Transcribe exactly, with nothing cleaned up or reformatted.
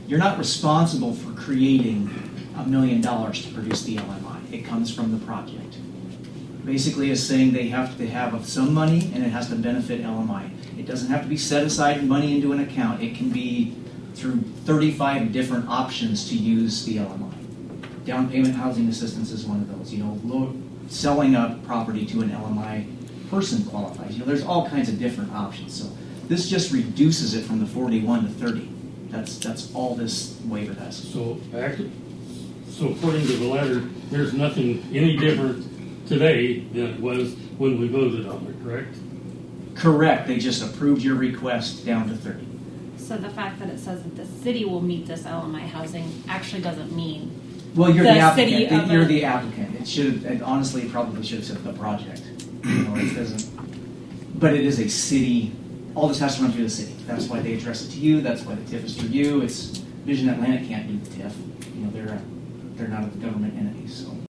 you're not responsible for creating a million dollars to produce the L M I. It comes from the project. Basically, it's saying they have to have some money and it has to benefit L M I. It doesn't have to be set aside money into an account. It can be through thirty-five different options to use the L M I. Down payment housing assistance is one of those. You know, low, selling a property to an L M I person qualifies. You know, there's all kinds of different options. So this just reduces it from the forty-one to thirty. That's that's all this waiver does. So, actually, so according to the letter, there's nothing any different today than it was when we voted on it, correct? Correct. They just approved your request down to thirty. So the fact that it says that the city will meet this L M I housing actually doesn't mean. Well, you're the, the applicant. city of You're a, the applicant. It should have, it honestly, it probably should have said the project. You know, it doesn't. But it is a city. All this has to run through the city. That's why they address it to you. That's why the T I F is through you. It's Vision Atlantic can't do the T I F. You know, they're a, they're not a government entity. So.